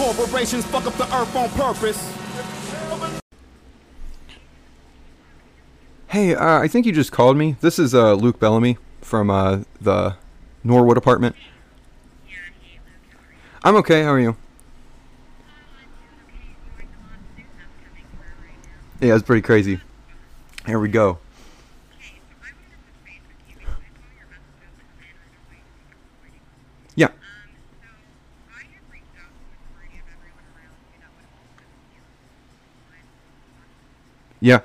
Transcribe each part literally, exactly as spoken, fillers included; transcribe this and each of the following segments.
Corporations fuck up the earth on purpose. Hey, uh, I think you just called me. This is uh, Luke Bellamy from uh, the Norwood apartment. I'm okay. How are you? Yeah, it's pretty crazy. Here we go. Yeah. Yeah.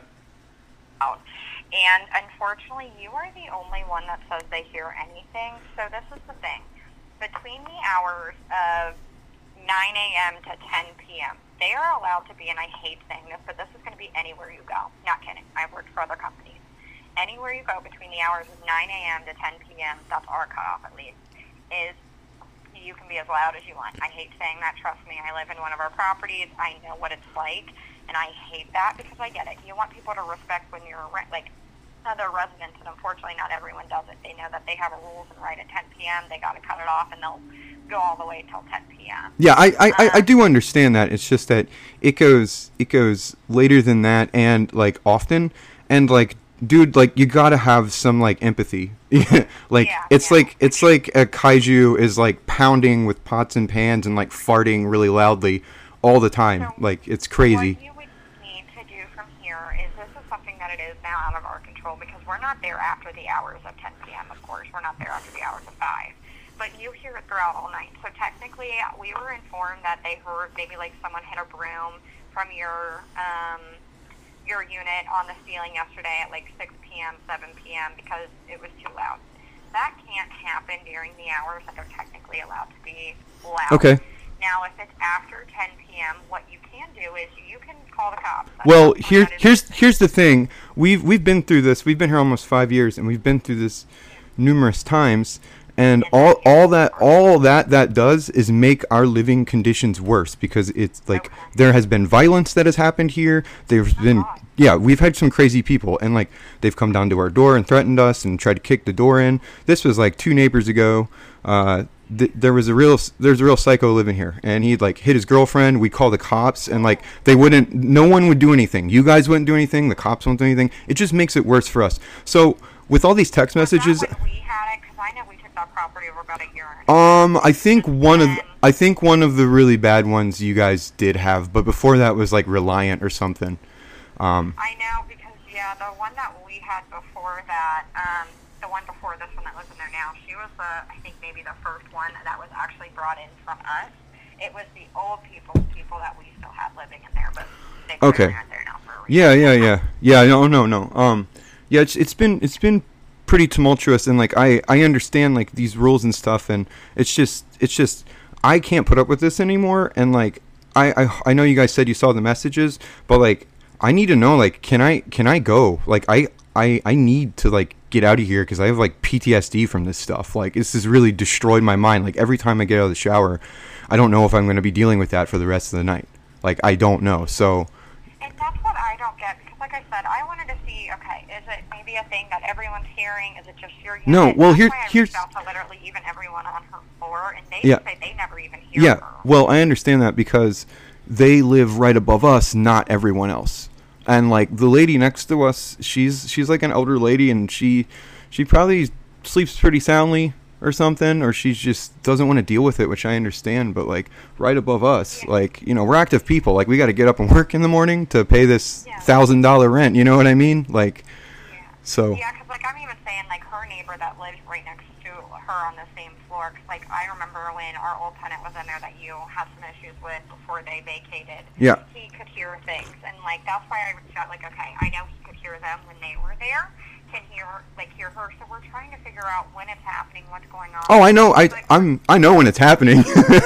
And unfortunately, you are the only one that says they hear anything. So this is the thing. Between the hours of nine a.m. to ten p.m., they are allowed to be, and I hate saying this, but this is going to be anywhere you go. Not kidding. I've worked for other companies. Anywhere you go between the hours of nine a.m. to ten p.m., that's our cutoff at least, is you can be as loud as you want. I hate saying that. Trust me. I live in one of our properties. I know what it's like, and I hate that because I get it. You want people to respect when you're, like, other residents, and unfortunately not everyone does it. They know that they have a rules and right at ten p.m. They got to cut it off, and they'll go all the way till ten p.m. Yeah, I I, um, I I do understand that. It's just that it goes it goes later than that, and like often, and like dude, like you gotta have some like empathy. like Yeah, it's yeah. like it's like a kaiju is like pounding with pots and pans and like farting really loudly all the time. So Like it's crazy. What you would need to do from here is, this is something that it is now out of our control because we're not there after the hours of ten p.m. Of course, we're not there after the hours of five. But you hear it throughout all night. So technically, we were informed that they heard maybe like someone hit a broom from your um, your unit on the ceiling yesterday at like six p.m., seven p.m. because it was too loud. That can't happen during the hours that they're technically allowed to be loud. Okay. Now, if it's after ten p.m., what you can do is you can call the cops. That's Well, something here that is- here's here's the thing. We've we've been through this. We've been here almost five years, and we've been through this numerous times. And all all that all that that does is make our living conditions worse because it's like Okay. there has been violence that has happened here. There's been God. yeah, we've had some crazy people, and like they've come down to our door and threatened us and tried to kick the door in. This was like two neighbors ago. Uh, th- there was a real there's a real psycho living here, and he'd like hit his girlfriend. We called the cops, and like they wouldn't. No one would do anything. You guys wouldn't do anything. The cops won't do anything. It just makes it worse for us. So with all these text Was that messages. when we had it? Because I know we took that property over about a year. Um, I think one of then- I think one of the really bad ones you guys did have, but before that was like Reliant or something. Um, I know because, yeah, the one that we had before that, um, the one before this one that lives in there now, she was the, I think maybe the first one that was actually brought in from us. It was the old people, people that we still had living in there, but they Okay. clearly aren't there now for a reason. yeah, yeah, yeah, yeah. No, no, no. Um, yeah, it's it's been it's been pretty tumultuous, and like I I understand like these rules and stuff, and it's just it's just I can't put up with this anymore, and like I I I know you guys said you saw the messages, but like I need to know like can I can I go like I I I need to like get out of here because I have like P T S D from this stuff. Like this has really destroyed my mind. Like every time I get out of the shower, I don't know if I'm going to be dealing with that for the rest of the night. Like I don't know. So And that's what I don't get because, like I said, I wanted to see, okay, is it maybe a thing that everyone's hearing? Is it just your unit? No, well, That's here- why I here's- reached out to literally even everyone on her floor, and they Yeah. say they never even hear yeah, her. well, I understand that because they live right above us, not everyone else. And like the lady next to us, she's she's like an elder lady, and she she probably sleeps pretty soundly or something, or she just doesn't want to deal with it, which I understand. But like right above us, Yeah. like you know, we're active people. Like we got to get up and work in the morning to pay this Yeah. thousand dollar rent. You know what I mean? Like Yeah. so. Yeah, because like I'm even saying like her neighbor that lives right next to her on the same floor. Cause like I remember when our old tenant was in there that you had some issues with before they vacated. Yeah. He could hear things, and like that's why I reached out. Like, okay, I know he could hear them when they were there. Can hear like hear her. So we're trying to figure out when it's happening, what's going on. Oh, I know. I Like, I'm I know when it's happening.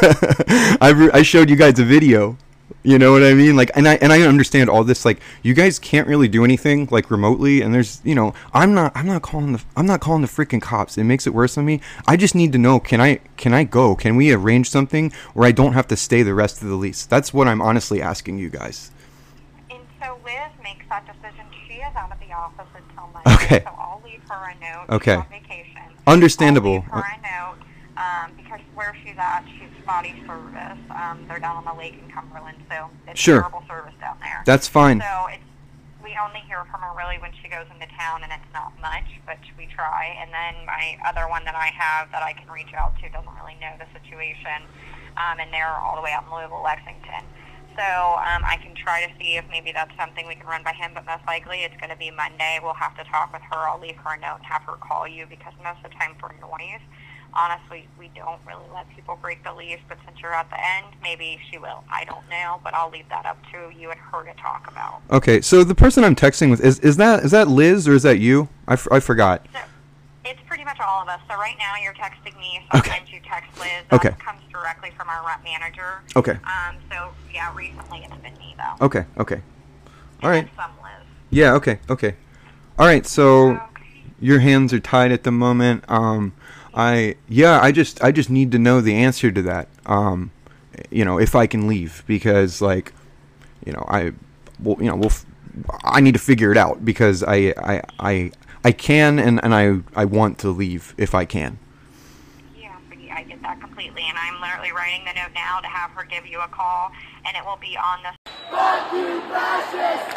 I re- I showed you guys a video. You know what I mean? Like, and I and I understand all this. Like, you guys can't really do anything like remotely. And there's, you know, I'm not I'm not calling the I'm not calling the freaking cops. It makes it worse on me. I just need to know. Can I can I go? Can we arrange something where I don't have to stay the rest of the lease? That's what I'm honestly asking you guys. And so Liz makes that decision. She is out of the office until Monday. Okay. So I'll leave her a note. Okay. She's on vacation. Understandable. I'll leave her a note um, because where she's at, she's spotty service. Um, they're down on the lake in Cumberland, so it's Sure. terrible service down there. That's fine. So it's we only hear from her really when she goes into town, and it's not much, but we try. And then my other one that I have that I can reach out to doesn't really know the situation, um, and they're all the way out in Louisville, Lexington. So um, I can try to see if maybe that's something we can run by him, but most likely it's going to be Monday. We'll have to talk with her. I'll leave her a note and have her call you, because most of the time for noise, honestly, we don't really let people break the leash, but since you're at the end, maybe she will. I don't know, but I'll leave that up to you and her to talk about. Okay, so the person I'm texting with, is is that is that Liz or is that you? I, f- I forgot. So it's pretty much all of us. So right now you're texting me. Sometimes Okay. you text Liz. That Okay. comes directly from our rep manager. Okay. Um. So, yeah, recently it's been me, though. Okay, okay. All And right. then some Liz. Yeah, okay, okay. All right, so Okay. your hands are tied at the moment. Um, I yeah, I just I just need to know the answer to that. Um, you know, if I can leave, because like, you know, I, well, you know, we'll, f- I need to figure it out, because I I I, I can and, and I I want to leave if I can. Yeah, I get that completely, and I'm literally writing the note now to have her give you a call, and it will be on the. Fuck you, fascists!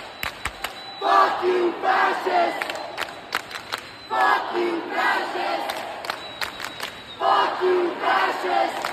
Fuck you, fascists! Fuck you, fascists! Fuck you, fascists!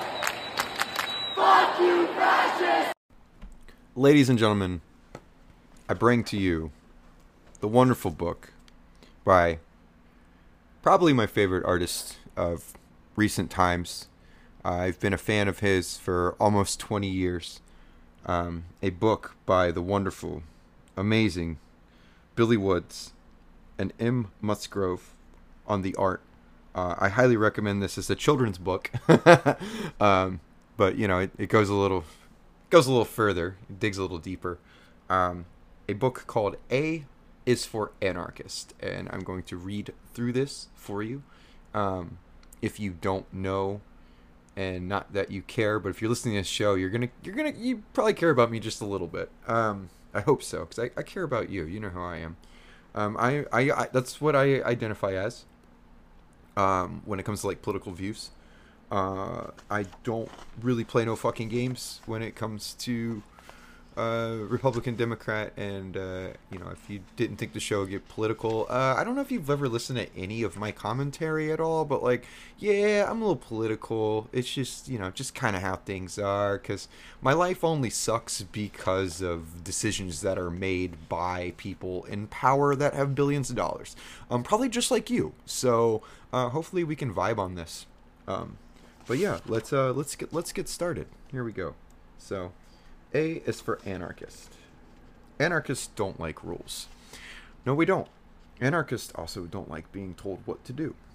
Fuck you, fascists! Ladies and gentlemen, I bring to you the wonderful book by probably my favorite artist of recent times. Uh, I've been a fan of his for almost twenty years. Um, a book by the wonderful, amazing Billy Woods and M. Musgrove on the art. Uh, I highly recommend this as a children's book, um, but you know it, it goes a little goes a little further, it digs a little deeper. Um, a book called A is for Anarchist, and I'm going to read through this for you. Um, if you don't know, and not that you care, but if you're listening to this show, you're gonna you're gonna you probably care about me just a little bit. Um, I hope so, because I, I care about you. You know how I am. Um, I, I, I that's what I identify as. Um, when it comes to like political views, uh, I don't really play no fucking games when it comes to uh, Republican, Democrat, and uh, you know, if you didn't think the show would get political, uh, I don't know if you've ever listened to any of my commentary at all, but like, yeah, I'm a little political. It's just, you know, just kind of how things are, because my life only sucks because of decisions that are made by people in power that have billions of dollars. Um, probably just like you. So uh, hopefully we can vibe on this. Um, but yeah, let's uh, let's get let's get started. Here we go. So. A is for Anarchist. Anarchists don't like rules. No, we don't. Anarchists also don't like being told what to do.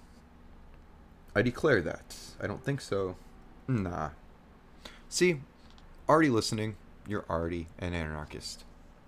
I declare that. I don't think so. Nah. See, already listening, you're already an anarchist.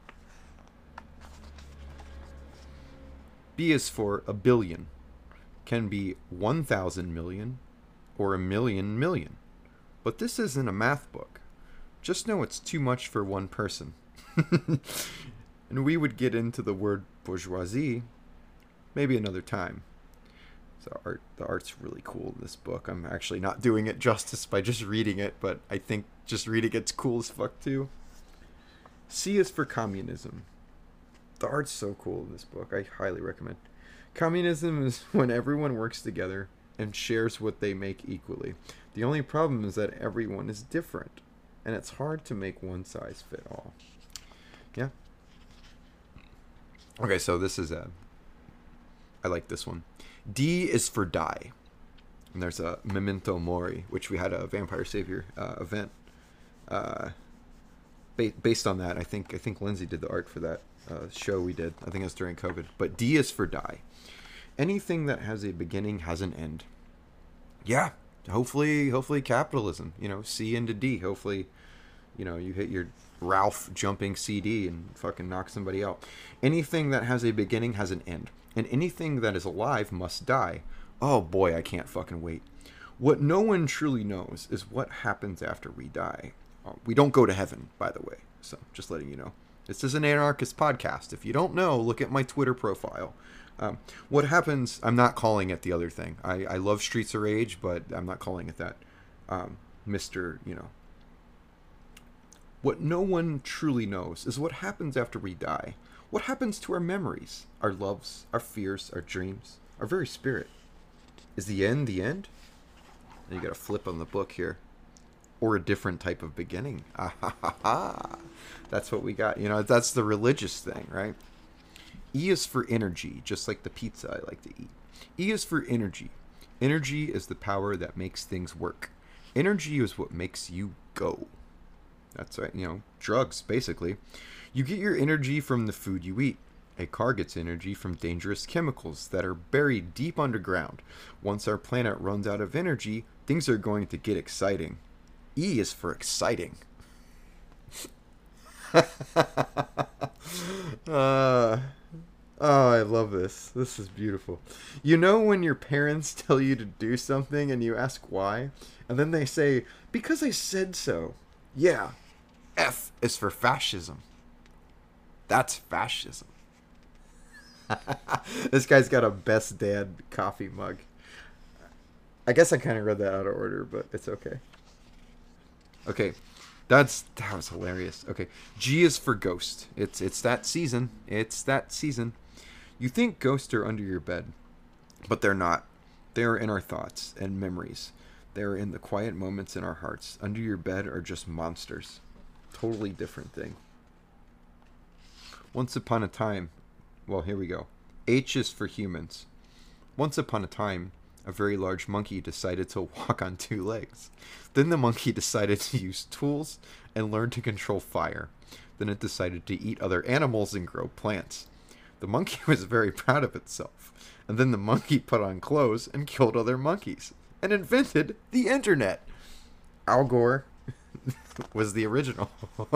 B is for a billion. Can be one thousand million or a million million. But this isn't a math book. Just know it's too much for one person. And we would get into the word bourgeoisie maybe another time. So art, the art's really cool in this book. I'm actually not doing it justice by just reading it, but I think just reading it's cool as fuck too. C is for communism. The art's so cool in this book. I highly recommend. Communism is when everyone works together and shares what they make equally. The only problem is that everyone is different. And it's hard to make one size fit all. Yeah. Okay, so this is a... I like this one. D is for die. And there's a Memento Mori, which we had a Vampire Savior uh, event. Uh, ba- based on that, I think I think Lindsay did the art for that uh, show we did. I think it was during COVID. But D is for die. Anything that has a beginning has an end. Yeah. Hopefully, hopefully capitalism, you know, C into D. Hopefully, you know, you hit your Ralph jumping C D and fucking knock somebody out. Anything that has a beginning has an end. And anything that is alive must die. Oh boy, I can't fucking wait. What no one truly knows is what happens after we die. Uh, we don't go to heaven, by the way. So, just letting you know. This is an anarchist podcast. If you don't know, look at my Twitter profile. Um, what happens, I'm not calling it the other thing. I, I love Streets of Rage, but I'm not calling it that. um, Mister You know, what no one truly knows is what happens after we die. What happens to our memories, our loves, our fears, our dreams, our very spirit? Is the end the end? And you got to flip on the book here. Or a different type of beginning. Ah, ha, ha, ha. That's what we got. You know, that's the religious thing, right? E is for energy, just like the pizza I like to eat. E is for energy. Energy is the power that makes things work. Energy is what makes you go. That's right, you know, drugs, basically. You get your energy from the food you eat. A car gets energy from dangerous chemicals that are buried deep underground. Once our planet runs out of energy, things are going to get exciting. E is for exciting. uh, oh, I love this. This is beautiful. You know when your parents tell you to do something and you ask why? And then they say, because I said so. Yeah. F is for fascism. That's fascism. This guy's got a best dad coffee mug. I guess I kind of read that out of order, but it's okay. Okay, that's that was hilarious. Okay, G is for ghost. It's it's that season. It's that season. You think ghosts are under your bed, but they're not. They're in our thoughts and memories. They're in the quiet moments in our hearts. Under your bed are just monsters. Totally different thing. Once upon a time, well, here we go. H is for humans. Once upon a time, a very large monkey decided to walk on two legs. Then the monkey decided to use tools and learn to control fire. Then it decided to eat other animals and grow plants. The monkey was very proud of itself. And then the monkey put on clothes and killed other monkeys and invented the internet. Al Gore was the original.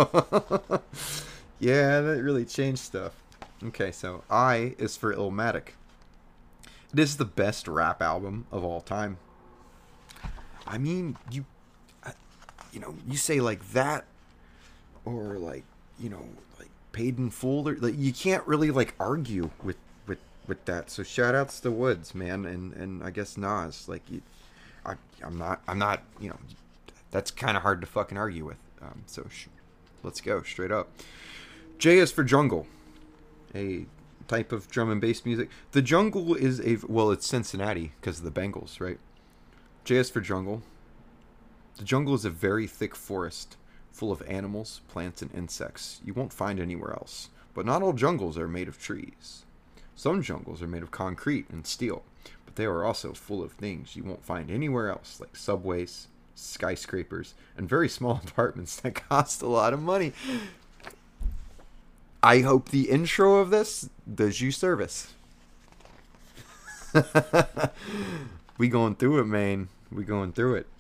Yeah, that really changed stuff. Okay, so I is for Illmatic. It is the best rap album of all time. I mean, you, you know, you say like that, or like, you know, like Paid in Full, or like you can't really like argue with with with that. So shout outs to Woods, man, and and I guess Nas. Like, you, I I'm not I'm not you know, that's kind of hard to fucking argue with. Um, so sh- let's go straight up. J is for Jungle, a type of drum and bass music. The jungle is a, well, it's Cincinnati because of the Bengals, right? J is for jungle. The jungle is a very thick forest full of animals, plants, and insects you won't find anywhere else. But not all jungles are made of trees. Some jungles are made of concrete and steel, but they are also full of things you won't find anywhere else, like subways, skyscrapers, and very small apartments that cost a lot of money. I hope the intro of this does you service. We going through it, man. We going through it.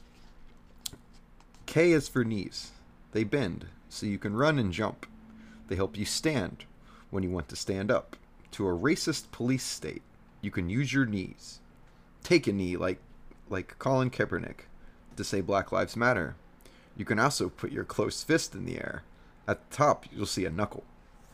K is for knees. They bend so you can run and jump. They help you stand when you want to stand up. To a racist police state, you can use your knees. Take a knee like like Colin Kaepernick to say Black Lives Matter. You can also put your closed fist in the air. At the top, you'll see a knuckle.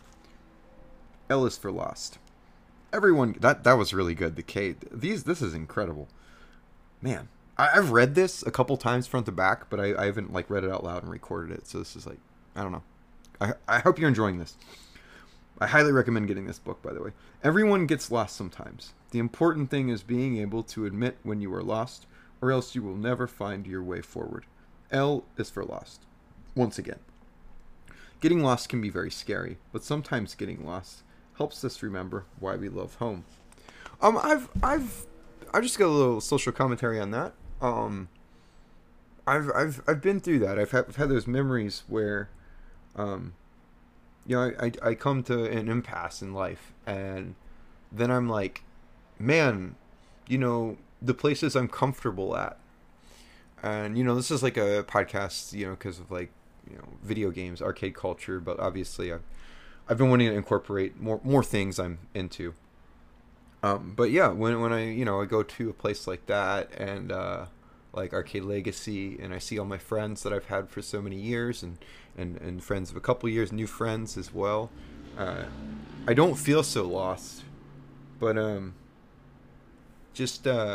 L is for Lost. Everyone, that that was really good. The K, these this is incredible, man. I, I've read this a couple times front to back, but I, I haven't like read it out loud and recorded it. So this is like, I don't know. I I hope you're enjoying this. I highly recommend getting this book, by the way. Everyone gets lost sometimes. The important thing is being able to admit when you are lost, or else you will never find your way forward. L is for Lost. Once again, getting lost can be very scary, but sometimes getting lost helps us remember why we love home. Um, I've, I've, I just got a little social commentary on that. Um, I've, I've, I've been through that. I've had, I've had those memories where, um, you know, I, I, I come to an impasse in life, and then I'm like, man, you know, the places I'm comfortable at, and you know, this is like a podcast, you know, because of like, you know, video games, arcade culture, but obviously I've, I've been wanting to incorporate more more things I'm into. Um, but yeah, when when I you know I go to a place like that and uh, like Arcade Legacy, and I see all my friends that I've had for so many years, and, and, and friends of a couple years, new friends as well, uh, I don't feel so lost. But um, just uh,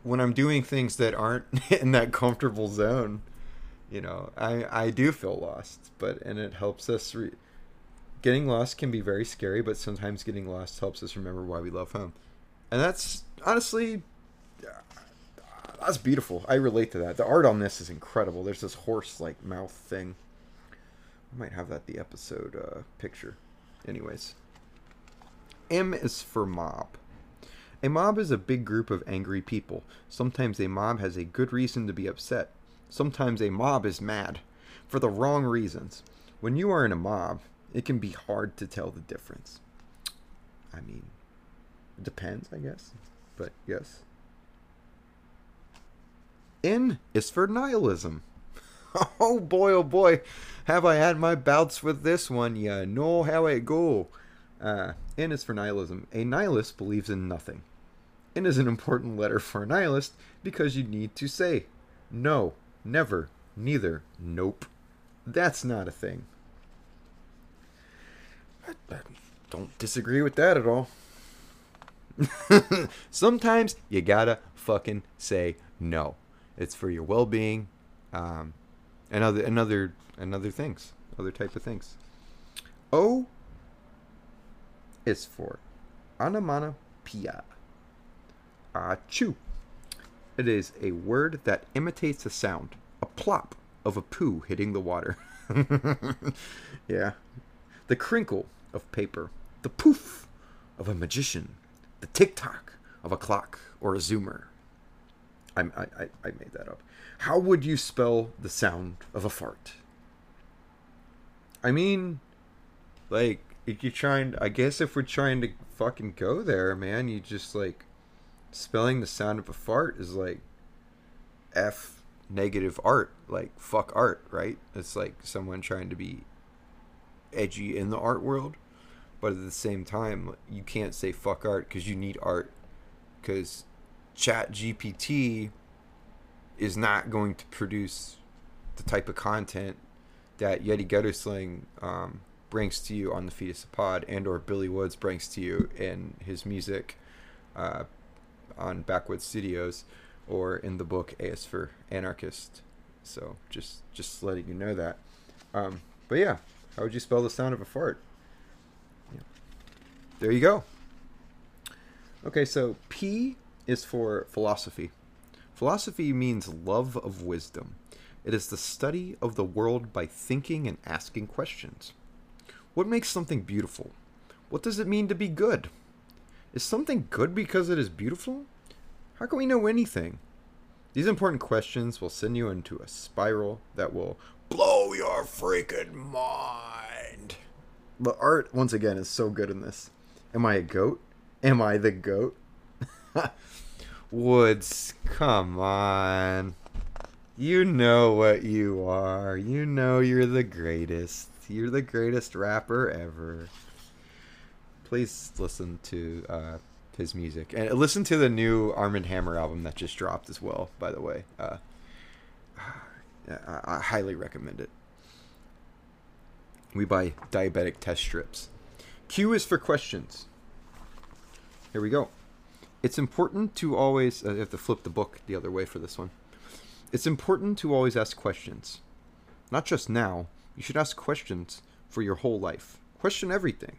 when I'm doing things that aren't in that comfortable zone, you know, I I do feel lost. But and it helps us. Re- getting lost can be very scary, but sometimes getting lost helps us remember why we love home, and that's honestly. That's beautiful. I relate to that. The art on this is incredible. There's this horse-like mouth thing. I might have that the episode uh, picture. Anyways. M is for mob. A mob is a big group of angry people. Sometimes a mob has a good reason to be upset. Sometimes a mob is mad. For the wrong reasons. When you are in a mob, it can be hard to tell the difference. I mean, it depends, I guess. But yes. N is for nihilism. Oh boy, oh boy, have I had my bouts with this one. You know how it go. Uh, N is for nihilism. A nihilist believes in nothing. N is an important letter for a nihilist because you need to say no, never, neither, nope. That's not a thing. I, I don't disagree with that at all. Sometimes you gotta fucking say no. It's for your well-being, um, and other, and other, and other things, other type of things. O is for onomatopoeia. Achoo. It is a word that imitates a sound, a plop of a poo hitting the water. Yeah. The crinkle of paper, the poof of a magician, the tick-tock of a clock or a zoomer. I, I, I made that up. How would you spell the sound of a fart? I mean, like, if you're trying, I guess if we're trying to fucking go there, man, you just, like, spelling the sound of a fart is, like, F negative art. Like, fuck art, right? It's like someone trying to be edgy in the art world. But at the same time, you can't say fuck art because you need art. Because Chat G P T is not going to produce the type of content that Yeti Guttersling um, brings to you on the Fetus of Pod, and or Billy Woods brings to you in his music uh, on Backwoods Studios, or in the book A is for Anarchist. So just just letting you know that. Um, but yeah, how would you spell the sound of a fart? Yeah. There you go. Okay, so P is for philosophy. Philosophy means love of wisdom. It is the study of the world by thinking and asking questions. What makes something beautiful? What does it mean to be good? Is something good because it is beautiful? How can we know anything? These important questions will send you into a spiral that will blow your freaking mind. The art, once again, is so good in this. Am I a goat? Am I the goat? Woods, come on. You know what you are. You know you're the greatest. You're the greatest rapper ever. Please listen to uh, his music. And listen to the new Armand Hammer album that just dropped as well, by the way. Uh, I, I highly recommend it. We buy diabetic test strips. Q is for questions. Here we go. It's important to always... I have to flip the book the other way for this one. It's important to always ask questions. Not just now. You should ask questions for your whole life. Question everything.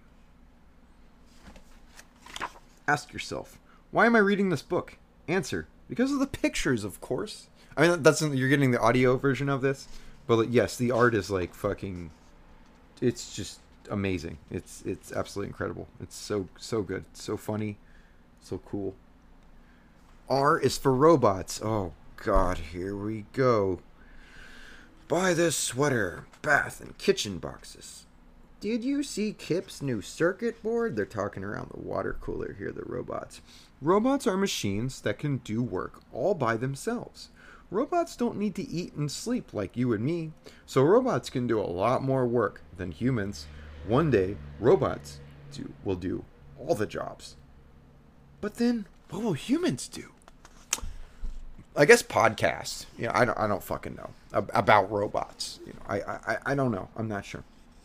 Ask yourself, why am I reading this book? Answer, because of the pictures, of course. I mean, that's you're getting the audio version of this. But yes, the art is like fucking... It's just amazing. It's it's absolutely incredible. It's so, so good. So funny. So cool. R is for robots. Oh, God, here we go. Buy this sweater, bath, and kitchen boxes. Did you see Kip's new circuit board? They're talking around the water cooler here, the robots. Robots are machines that can do work all by themselves. Robots don't need to eat and sleep like you and me, so robots can do a lot more work than humans. One day, robots do, will do all the jobs. But then, what will humans do? I guess podcasts. You know, I don't. I don't fucking know about robots. You know, I. I. I don't know. I'm not sure.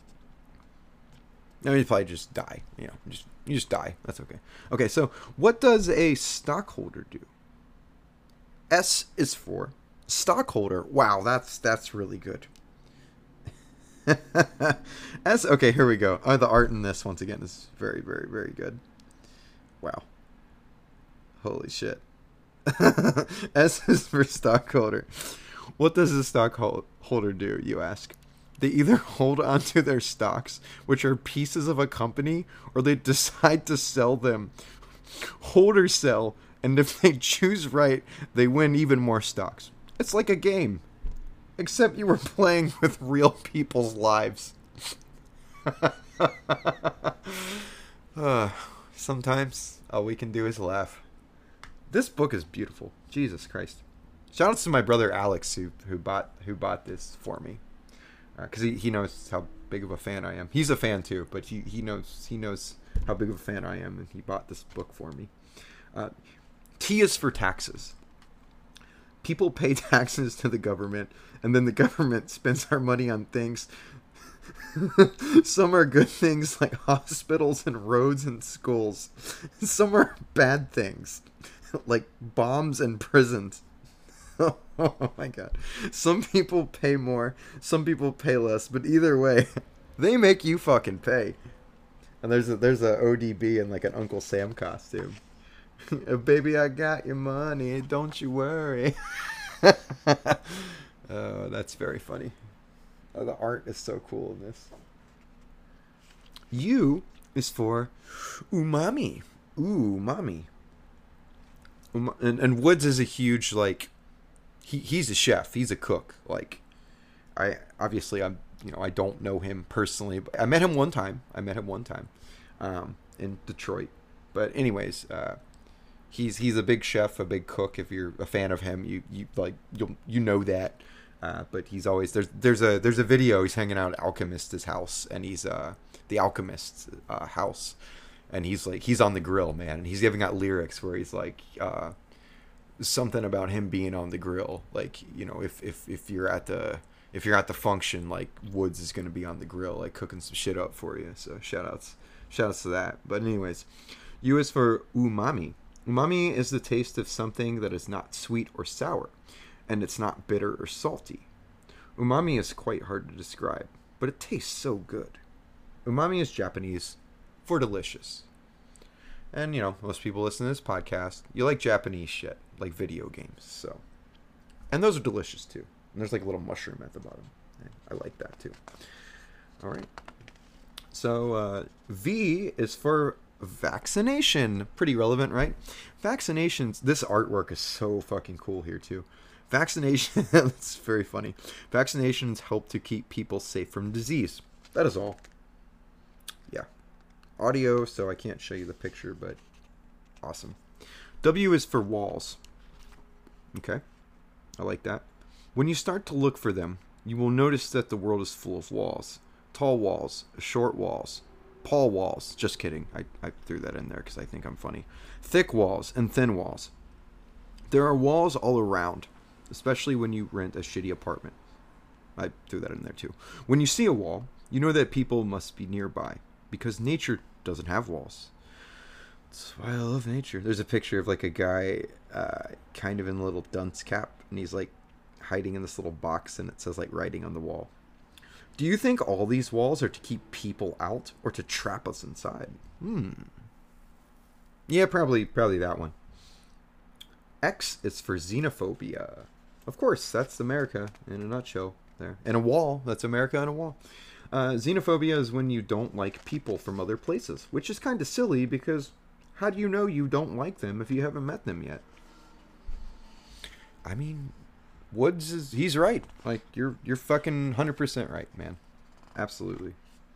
No, you probably just die. You know, just you just die. That's okay. Okay. So, what does a stockholder do? S is for stockholder. Wow, that's that's really good. S, okay, here we go. Oh, the art in this, once again, is very, very, very good. Wow. Holy shit. S is for stockholder. What does a stockholder do, you ask? They either hold onto their stocks, which are pieces of a company, or they decide to sell them. Hold or sell, and if they choose right, they win even more stocks. It's like a game. Except you were playing with real people's lives. uh, sometimes all we can do is laugh. This book is beautiful. Jesus Christ. Shout out to my brother Alex who who bought who bought this for me. Because uh, he, he knows how big of a fan I am. He's a fan too, but he, he knows he knows how big of a fan I am, and he bought this book for me. Uh, T is for taxes. People pay taxes to the government, and then the government spends our money on things. Some are good things like hospitals and roads and schools. Some are bad things like bombs and prisons. Oh my god. Some people pay more, some people pay less, but either way, they make you fucking pay. And there's a there's a O D B in like an Uncle Sam costume. Baby, I got your money, don't you worry. Oh, that's very funny. Oh, the art is so cool in this. U is for umami. Umami. Um, and, and Woods is a huge, like, he he's a chef. He's a cook. Like, I obviously I'm you know I don't know him personally, but I met him one time. I met him one time, um, in Detroit. But anyways, uh, he's he's a big chef, a big cook. If you're a fan of him, you you like you you know that. Uh, but he's always there's there's a there's a video he's hanging out at Alchemist's house, and he's uh the Alchemist's uh, house, and he's like he's on the grill, man, and he's giving out lyrics where he's like uh something about him being on the grill, like, you know, if if if you're at the if you're at the function, like, Woods is gonna be on the grill, like, cooking some shit up for you. So shout outs shout outs to that. But anyways, U is for umami. Umami is the taste of something that is not sweet or sour, and it's not bitter or salty. Umami is quite hard to describe, but it tastes so good. Umami is Japanese for delicious. And, you know, most people listen to this podcast, you like Japanese shit, like video games, so. And those are delicious, too. And there's, like, a little mushroom at the bottom. I like that, too. All right. So, uh, V is for vaccination. Pretty relevant, right? Vaccinations, this artwork is so fucking cool here, too. Vaccination, that's very funny. Vaccinations help to keep people safe from disease. That is all. Yeah. Audio, so I can't show you the picture, but awesome. W is for walls. Okay. I like that. When you start to look for them, you will notice that the world is full of walls. Tall walls, short walls, tall walls. Just kidding. I, I threw that in there because I think I'm funny. Thick walls and thin walls. There are walls all around, especially when you rent a shitty apartment. I threw that in there too. When you see a wall, you know that people must be nearby, because nature doesn't have walls. That's why I love nature. There's a picture of like a guy uh, kind of in a little dunce cap, and he's like hiding in this little box, and it says like writing on the wall. Do you think all these walls are to keep people out or to trap us inside? Hmm. Yeah, probably probably that one. X is for xenophobia. Of course, that's America in a nutshell there. And a wall, that's America and a wall. Uh, xenophobia is when you don't like people from other places, which is kind of silly because how do you know you don't like them if you haven't met them yet? I mean, Woods is, he's right. Like, you're you're fucking one hundred percent right, man. Absolutely.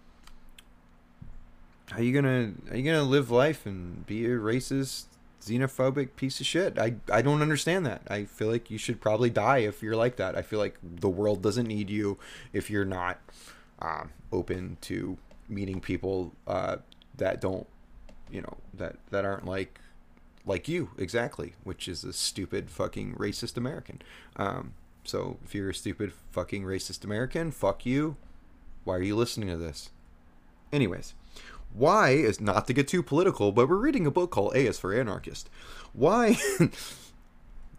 How you gonna, are you gonna live life and be a racist, xenophobic piece of shit? I, I don't understand that. I feel like you should probably die if you're like that. I feel like the world doesn't need you if you're not um, open to meeting people uh, that don't, you know, that, that aren't like like you, exactly, which is a stupid fucking racist American. Um, so if you're a stupid fucking racist American, fuck you. Why are you listening to this? Anyways. Y is, not to get too political, but we're reading a book called A is for Anarchist. Y,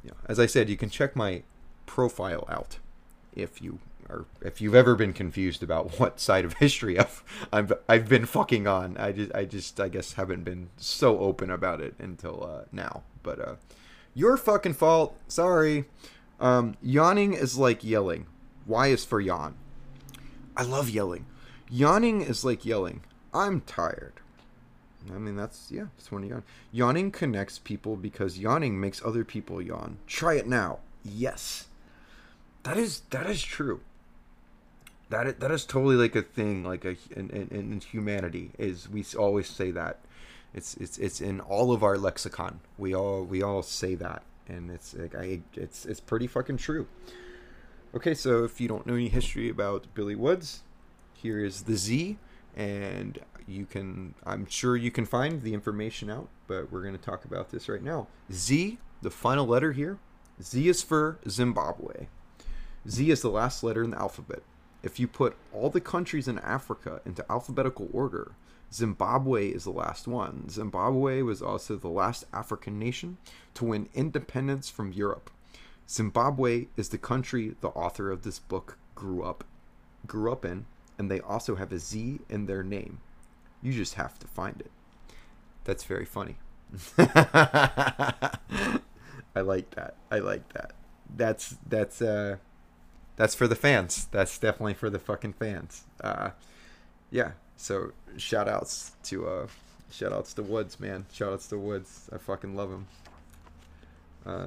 Yeah, as I said, you can check my profile out if you are if you've ever been confused about what side of history I've I've, I've been fucking on. I just I just I guess haven't been so open about it until uh, now. But uh, your fucking fault. Sorry. Um, yawning is like yelling. Y is for yawn. I love yelling. Yawning is like yelling. I'm tired. I mean, that's, yeah, that's when you yawn. Yawning connects people because yawning makes other people yawn. Try it now. Yes. That is, that is true. That is, that is totally like a thing, like a, in, in, in humanity, is we always say that. It's, it's, it's in all of our lexicon. We all, we all say that. And it's, like, I, it's, it's pretty fucking true. Okay, so if you don't know any history about Billy Woods, here is the Z, and you can, I'm sure you can find the information out, but we're going to talk about this right now. Z, the final letter here, Z is for Zimbabwe. Z is the last letter in the alphabet. If you put all the countries in Africa into alphabetical order, Zimbabwe is the last one. Zimbabwe was also the last African nation to win independence from Europe. Zimbabwe is the country the author of this book grew up grew up in, and they also have a Z in their name. You just have to find it. That's very funny. I like that. I like that. That's that's uh that's for the fans. That's definitely for the fucking fans. Uh yeah. So shout outs to uh shout outs to Woods, man. Shout outs to Woods. I fucking love him. Uh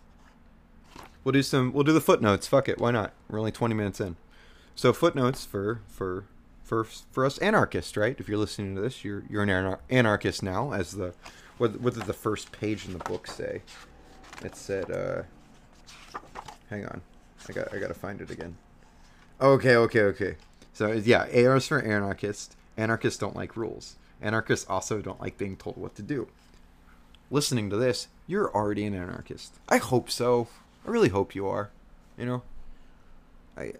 We'll do some. We'll do the footnotes. Fuck it. Why not? We're only twenty minutes in. So footnotes for for for for us anarchists, right? If you're listening to this, you're you're an anar- anarchist now. As the what what did the first page in the book say? It said, uh, hang on, I got I gotta find it again. Okay, okay, okay. So yeah, A R is for anarchist. Anarchists don't like rules. Anarchists also don't like being told what to do. Listening to this, you're already an anarchist. I hope so. I really hope you are, you know, I,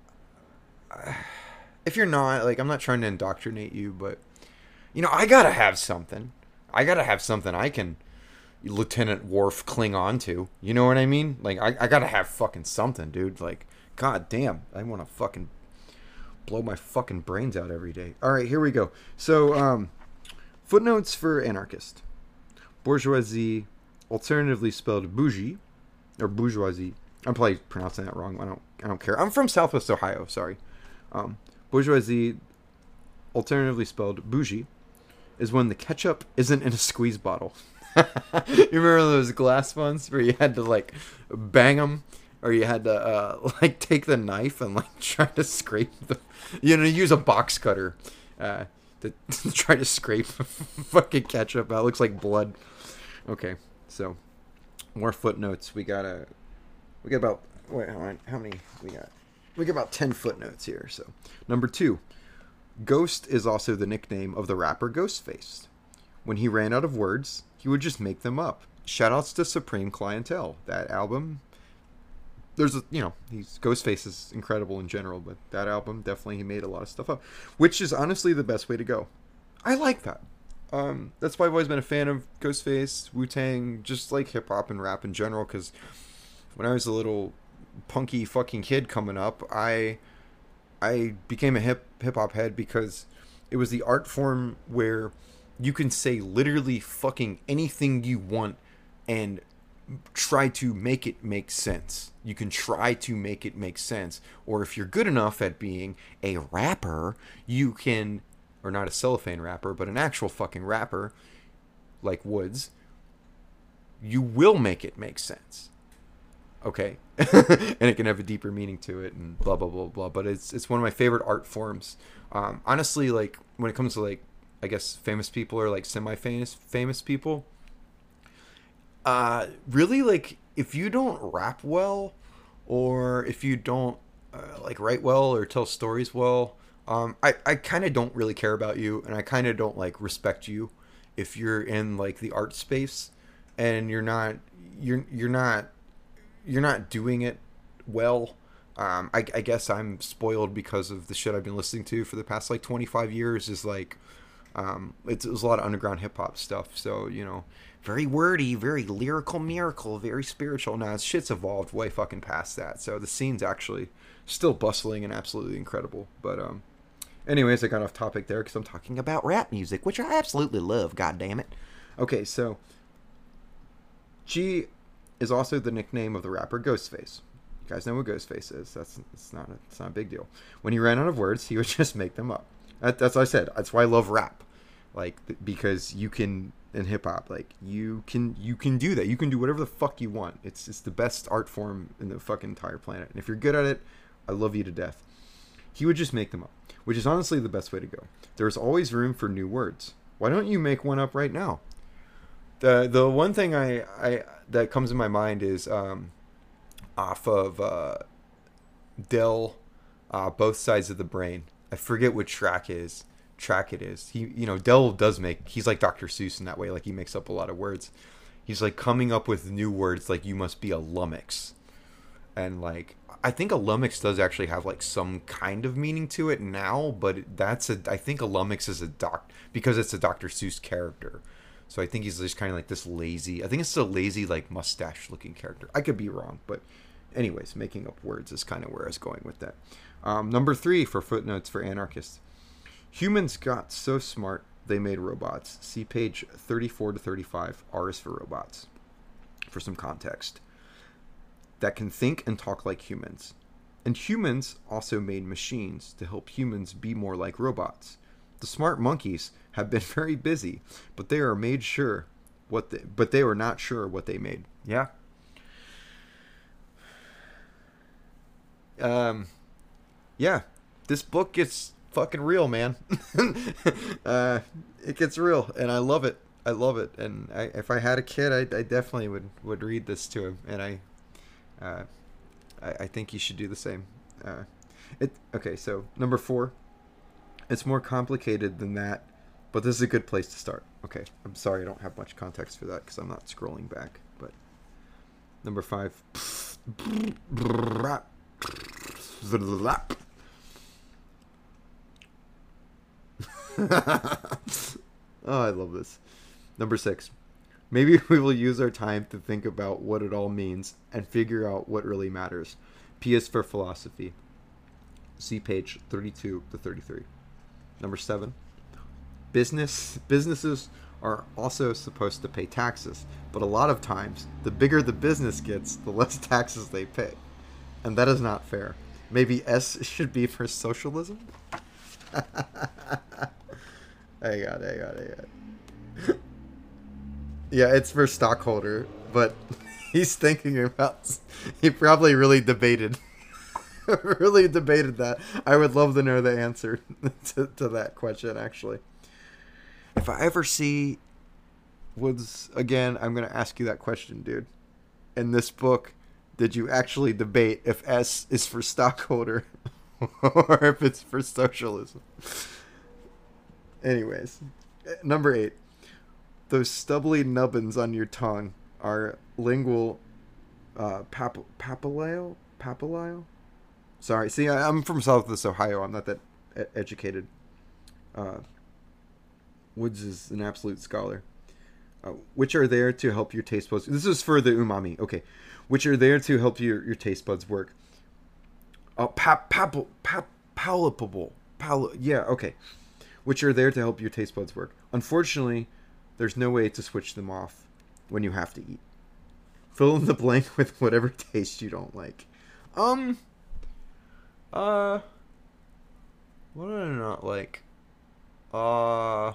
I, if you're not, like, I'm not trying to indoctrinate you, but, you know, I gotta have something. I gotta have something I can Lieutenant Worf cling on to, you know what I mean? Like, I, I gotta have fucking something, dude. Like, god damn, I want to fucking blow my fucking brains out every day. All right, here we go. So, um, footnotes for anarchist. Bourgeoisie, alternatively spelled bougie, or bourgeoisie. I'm probably pronouncing that wrong. I don't. I don't care. I'm from Southwest Ohio. Sorry. Um, bourgeoisie, alternatively spelled bougie, is when the ketchup isn't in a squeeze bottle. You remember those glass ones where you had to like bang them, or you had to uh, like take the knife and like try to scrape the, you know, use a box cutter uh, to, to try to scrape fucking ketchup out. It looks like blood. Okay, so. More footnotes. We got a, we got about, wait, how many, how many we got? We got about ten footnotes here. So, number two, Ghost is also the nickname of the rapper Ghostface. When he ran out of words, he would just make them up. Shoutouts to Supreme Clientele. That album, there's a, you know, he's Ghostface is incredible in general, but that album definitely he made a lot of stuff up, which is honestly the best way to go. I like that. Um, that's why I've always been a fan of Ghostface, Wu-Tang, just like hip-hop and rap in general, because when I was a little punky fucking kid coming up, I I became a hip hip-hop head because it was the art form where you can say literally fucking anything you want and try to make it make sense. You can try to make it make sense. Or if you're good enough at being a rapper, you can... or not a cellophane rapper, but an actual fucking rapper, like Woods, you will make it make sense. Okay? And it can have a deeper meaning to it, and blah, blah, blah, blah. But it's it's one of my favorite art forms. Um, honestly, like, when it comes to, like, I guess famous people or, like, semi-famous famous people, uh, really, like, if you don't rap well, or if you don't, uh, like, write well or tell stories well, Um, I, I kind of don't really care about you, and I kind of don't, like, respect you if you're in, like, the art space, and you're not, you're, you're not, you're not doing it well. Um, I, I guess I'm spoiled because of the shit I've been listening to for the past, like, twenty-five years is, like, Um, it's, it was a lot of underground hip hop stuff. So, you know, very wordy, very lyrical miracle, very spiritual. Now, shit's evolved way fucking past that. So the scene's actually still bustling and absolutely incredible. But, um, anyways, I got off topic there because I'm talking about rap music, which I absolutely love, god damn it. Okay, so G is also the nickname of the rapper Ghostface. You guys know what Ghostface is. That's it's not a, it's not a big deal. When he ran out of words, he would just make them up. That, that's what I said. That's why I love rap. Like, because you can, in hip hop, like, you can you can do that. You can do whatever the fuck you want. It's it's the best art form in the fucking entire planet. And if you're good at it, I love you to death. He would just make them up, which is honestly the best way to go. There's always room for new words. Why don't you make one up right now? The the one thing I, I that comes in my mind is um, off of uh, Dell, uh, Both Sides of the Brain. I forget what track is. track it is. He, you know, Dell does make, he's like Doctor Seuss in that way. Like, he makes up a lot of words. He's like coming up with new words. Like, you must be a lummox. And like, I think a lummox does actually have like some kind of meaning to it now, but that's a, I think a lummox is a doc, because it's a Doctor Seuss character. So I think he's just kind of like this lazy, I think it's a lazy, like, mustache looking character. I could be wrong, but anyways, making up words is kind of where I was going with that. Um, number three for footnotes for anarchists. Humans got so smart, they made robots. See page thirty-four to thirty-five, R is for robots. For some context. That can think and talk like humans. And humans also made machines to help humans be more like robots. The smart monkeys have been very busy, but they are made sure what they, but they were not sure what they made. Yeah. Um yeah, this book gets fucking real, man. uh, it gets real, and I love it. I love it. And I, if I had a kid, I, I definitely would, would read this to him. And I, uh, I, I think he should do the same. Uh, it okay. So number four, it's more complicated than that, but this is a good place to start. Okay, I'm sorry I don't have much context for that because I'm not scrolling back. But number five. Oh, I love this. Number six. Maybe we will use our time to think about what it all means and figure out what really matters. P is for philosophy. See page thirty-two to thirty-three. Number seven. Business businesses are also supposed to pay taxes, but a lot of times, the bigger the business gets, the less taxes they pay. And that is not fair. Maybe S should be for socialism? I got it, I got it, I got it. Yeah, it's for stockholder, but he's thinking about, he probably really debated, really debated that. I would love to know the answer to, to that question, actually. If I ever see Woods again, I'm going to ask you that question, dude. In this book, did you actually debate if S is for stockholder or if it's for socialism? Anyways, number eight. Those stubbly nubbins on your tongue are lingual uh, pap- papillio? Papillio? Sorry, see, I, I'm from Southwest Ohio. I'm not that e- educated. Uh, Woods is an absolute scholar. Uh, which are there to help your taste buds. This is for the umami. Okay. Which are there to help your, your taste buds work. Uh, pap, pap, pap, palpable. Pal- yeah, okay. Which are there to help your taste buds work. Unfortunately, there's no way to switch them off when you have to eat. Fill in the blank with whatever taste you don't like. Um. Uh. What do I not like? Uh.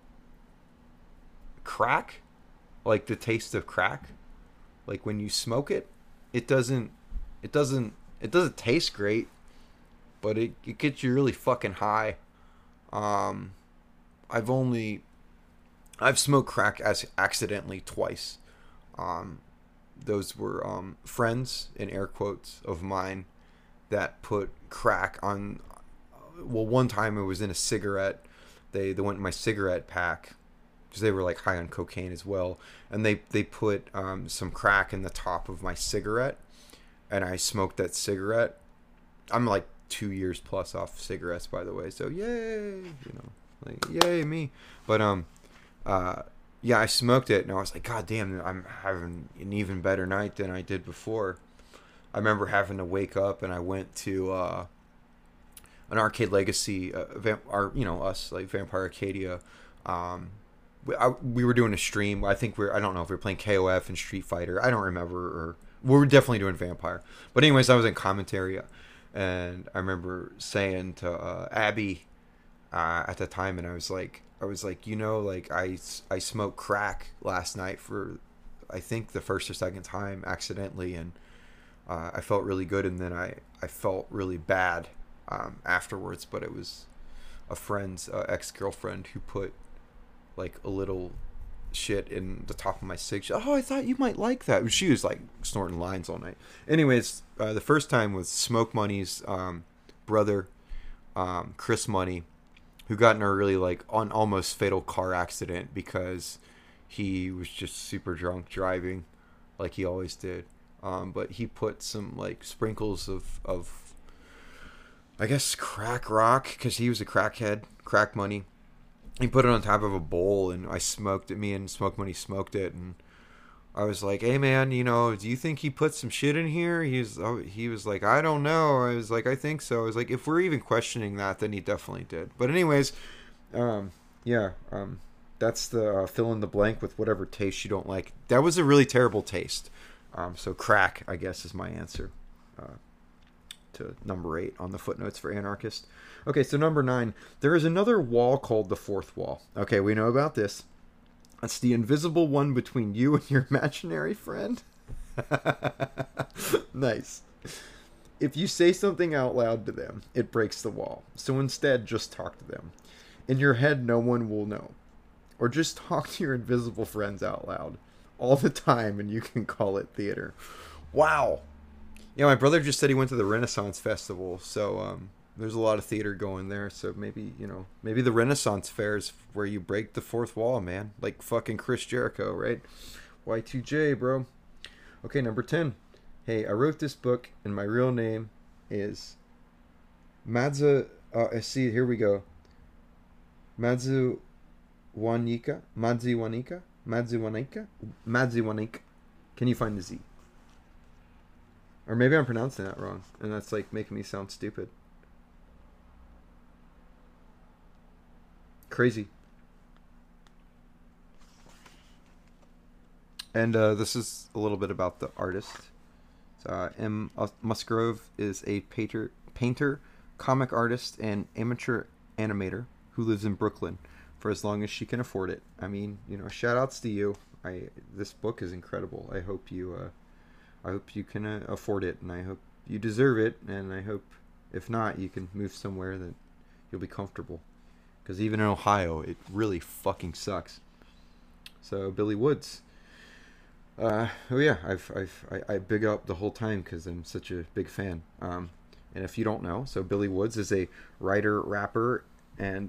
Crack? Like the taste of crack? Like when you smoke it, it doesn't, it doesn't, it doesn't taste great, but it, it gets you really fucking high. Um, I've only, I've smoked crack as accidentally twice. Um, those were um, friends, in air quotes, of mine that put crack on. Well, one time it was in a cigarette. They they went in my cigarette pack because they were like high on cocaine as well, and they they put um, some crack in the top of my cigarette, and I smoked that cigarette. I'm like two years plus off cigarettes, by the way, so yay, you know, Like, yay, me. But, um, uh, yeah, I smoked it, and I was like, God damn, I'm having an even better night than I did before. I remember having to wake up, and I went to, uh, an Arcade Legacy, uh, vamp- our, you know, us, like, Vampire Arcadia. Um, we, I, we were doing a stream. I think we're, I don't know if we were playing K O F and Street Fighter. I don't remember, or we were definitely doing Vampire. But anyways, I was in commentary, and I remember saying to uh, Abby uh, at the time, and I was like, I was like, you know, like I, I smoked crack last night for, I think the first or second time accidentally, and uh, I felt really good, and then I, I felt really bad um, afterwards. But it was a friend's uh, ex-girlfriend who put like a little shit in the top of my cig. She, oh, I thought you might like that. She was like snorting lines all night. Anyways, uh, the first time was Smoke Money's um, brother, um, Chris Money, who got in a really like an almost fatal car accident because he was just super drunk driving, like he always did. Um, but he put some like sprinkles of of I guess crack rock, because he was a crackhead, crack money. He put it on top of a bowl, and I smoked it. Me and Smoke Money smoked it, and I was like, "Hey, man, you know, do you think he put some shit in here?" He's oh, he was like, "I don't know." I was like, "I think so." I was like, "If we're even questioning that, then he definitely did." But anyways, um, yeah, um, that's the uh, fill in the blank with whatever taste you don't like. That was a really terrible taste. Um, so crack, I guess, is my answer. Uh, to number eight on the footnotes for Anarchist. Okay, so number nine. There is another wall called the fourth wall. Okay, we know about this. That's the invisible one between you and your imaginary friend. Nice. If you say something out loud to them, it breaks the wall. So instead, just talk to them. In your head, no one will know. Or just talk to your invisible friends out loud. All the time, and you can call it theater. Wow. Yeah, my brother just said he went to the Renaissance Festival, so um, there's a lot of theater going there. So maybe, you know, maybe the Renaissance Fair is where you break the fourth wall, man. Like fucking Chris Jericho, right? Y two J, bro. Okay, number ten. Hey, I wrote this book, and my real name is Madza. Uh, see, here we go. Madzu Wanika? Madzi Wanika? Madzi Wanika? Madzi Wanika. Can you find the Z? Or maybe I'm pronouncing that wrong, and that's like making me sound stupid. Crazy. And uh, this is a little bit about the artist. So, uh, M. Musgrove is a painter, painter, comic artist, and amateur animator who lives in Brooklyn for as long as she can afford it. I mean, you know, shout outs to you. I this book is incredible. I hope you... Uh, I hope you can uh, afford it, and I hope you deserve it, and I hope, if not, you can move somewhere that you'll be comfortable. Because even in Ohio, it really fucking sucks. So, Billy Woods. Uh, oh yeah, I've, I've, I, I big up the whole time because I'm such a big fan. Um, and if you don't know, so Billy Woods is a writer, rapper, and...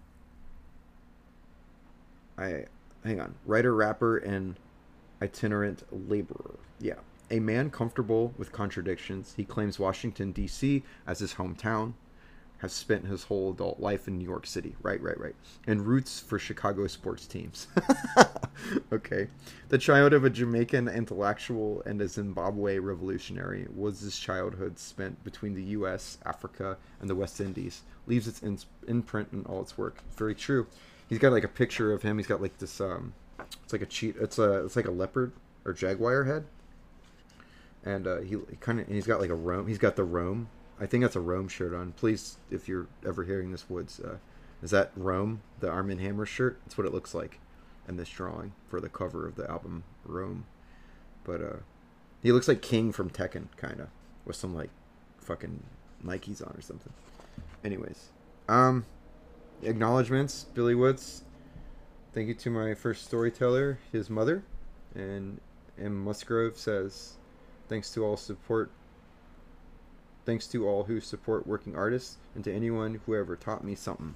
I, hang on, writer, rapper, and itinerant laborer. Yeah. A man comfortable with contradictions, he claims Washington, D C as his hometown, has spent his whole adult life in New York City. Right, right, right. And roots for Chicago sports teams. Okay. The child of a Jamaican intellectual and a Zimbabwe revolutionary, Woods' childhood spent between the U S, Africa, and the West Indies leaves its in- imprint in all its work. Very true. He's got like a picture of him. He's got like this, um, it's like a cheat, it's a, it's like a leopard or jaguar head. And uh, he, he kind of, he's got like a Rome. He's got the Rome. I think that's a Rome shirt on. Please, if you're ever hearing this, Woods, uh, is that Rome, the Arm and Hammer shirt? That's what it looks like in this drawing for the cover of the album Rome. But uh, he looks like King from Tekken, kind of, with some like fucking Nikes on or something. Anyways, um, acknowledgements, Billy Woods. Thank you to my first storyteller, his mother, and M. Musgrove says. Thanks to all support. Thanks to all who support working artists, and to anyone who ever taught me something.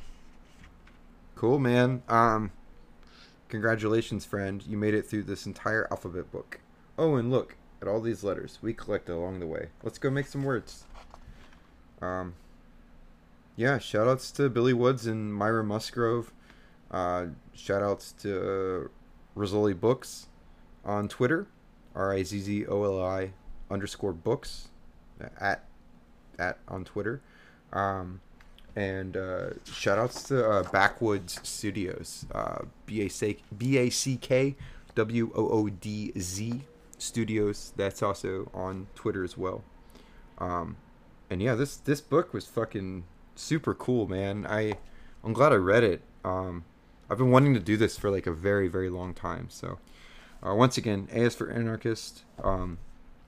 Cool, man. Um, congratulations, friend. You made it through this entire alphabet book. Oh, and look at all these letters we collected along the way. Let's go make some words. Um, yeah, shout outs to Billy Woods and Myra Musgrove. Uh, shout outs to uh, Rizzoli Books on Twitter, R I Z Z O L I underscore books at at on Twitter. Um, and uh, shout outs to uh, Backwoods Studios, uh, B A C K W O O D Z Studios. That's also on Twitter as well. Um, and yeah, this this book was fucking super cool, man. I I'm glad I read it. Um, I've been wanting to do this for like a very very long time. So uh, once again, A is for Anarchist. Um,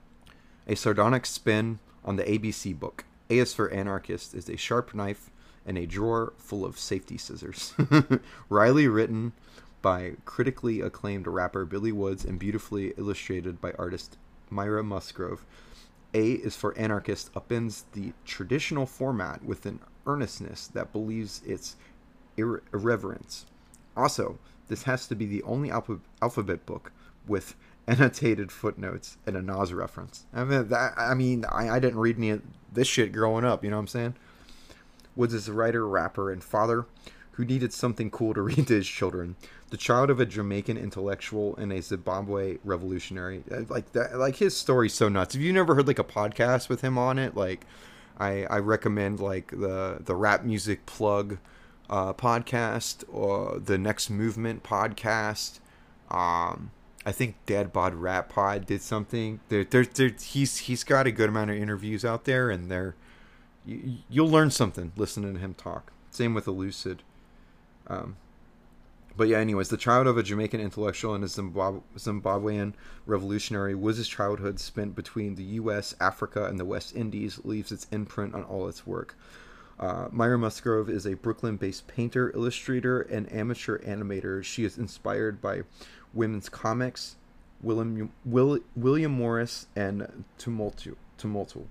a sardonic spin on the A B C book. A is for Anarchist is a sharp knife and a drawer full of safety scissors. Wryly written by critically acclaimed rapper Billy Woods and beautifully illustrated by artist Myra Musgrove. A is for Anarchist upends the traditional format with an earnestness that believes its ir- irreverence. Also, this has to be the only alpha- alphabet book with annotated footnotes and a Nas reference. I mean, that, I mean, I, I didn't read any of this shit growing up, you know what I'm saying? Woods is a writer, rapper, and father who needed something cool to read to his children. The child of a Jamaican intellectual and a Zimbabwe revolutionary. Like that, like his story's so nuts. If you never heard like a podcast with him on it, like I, I recommend like the the Rap Music Plug uh, podcast or the Next Movement podcast. Um, I think Dad Bod Rap Pod did something. There, there, there, he's he's got a good amount of interviews out there, and they're you, you'll learn something listening to him talk. Same with Elucid. Um, but yeah, anyways, the child of a Jamaican intellectual and a Zimbab- Zimbabwean revolutionary, Woods' childhood spent between the U S, Africa, and the West Indies leaves its imprint on all its work. Uh, Myra Musgrove is a Brooklyn-based painter, illustrator, and amateur animator. She is inspired by women's comics, William Will, William Morris, and Tumultu. Tumultu.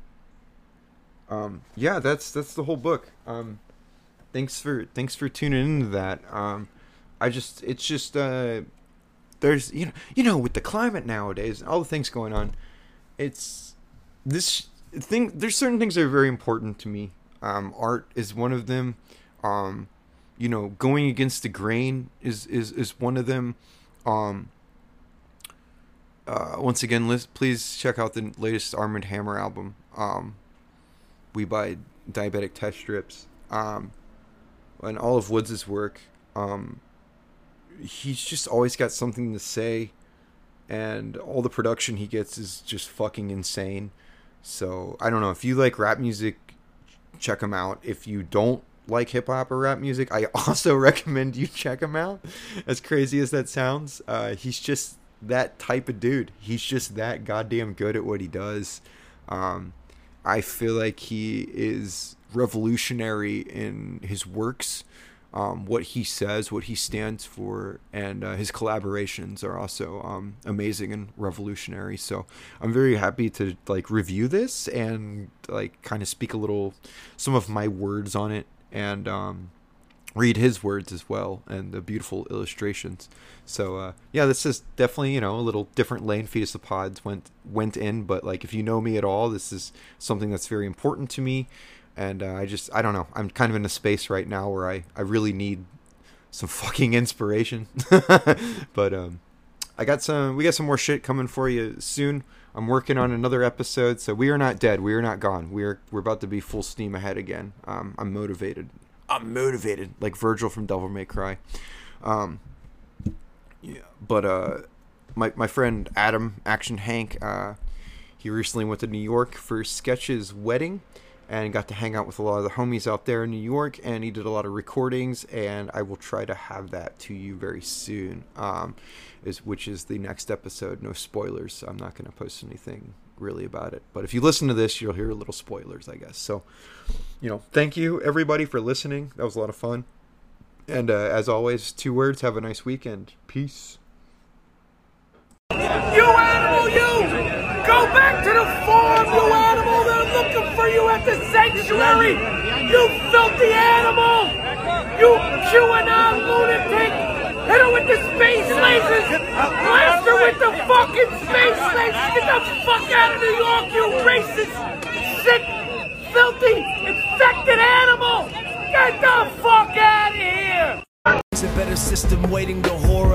Um, yeah, that's that's the whole book. Um, thanks for thanks for tuning into that. Um, I just it's just uh, there's you know you know with the climate nowadays, all the things going on, it's this thing. There's certain things that are very important to me. Um, art is one of them. Um, you know, going against the grain is is is one of them. Um, uh, once again, list, please check out the latest Armand Hammer album. Um, we buy Diabetic Test Strips. Um, and all of Woods' work. Um, he's just always got something to say, and all the production he gets is just fucking insane. So I don't know, if you like rap music, check him out. If you don't like hip hop or rap music, I also recommend you check him out. As crazy as that sounds, uh, he's just that type of dude. He's just that goddamn good at what he does. Um, I feel like he is revolutionary in his works, um, what he says, what he stands for, and uh, his collaborations are also um, amazing and revolutionary. So I'm very happy to like review this and like kind of speak a little, some of my words on it, and um, read his words as well, and the beautiful illustrations. So uh, yeah, this is definitely, you know, a little different lane Fetus the Pods went went in, but like if you know me at all, this is something that's very important to me. And uh, I just, I don't know, I'm kind of in a space right now where I, I really need some fucking inspiration. But um, I got some, we got some more shit coming for you soon. I'm working on another episode, so we are not dead. We are not gone. We're we're about to be full steam ahead again. Um, I'm motivated. I'm motivated, like Virgil from Devil May Cry. Um, yeah, but uh, my my friend Adam Action Hank, uh, he recently went to New York for Sketch's wedding, and got to hang out with a lot of the homies out there in New York, and he did a lot of recordings, and I will try to have that to you very soon, um, is which is the next episode. No spoilers, so I'm not going to post anything really about it, but if you listen to this, you'll hear little spoilers, I guess. So, you know, thank you everybody for listening. That was a lot of fun, and uh, as always, two words: have a nice weekend. Peace. You animal, you! Go back to the farm, you animal! They're looking for you at the sanctuary! You filthy animal! You QAnon lunatic! Hit her with the space lasers! Blast her with the fucking space lasers! Get the fuck out of New York, you racist, sick, filthy, infected animal! waiting to whore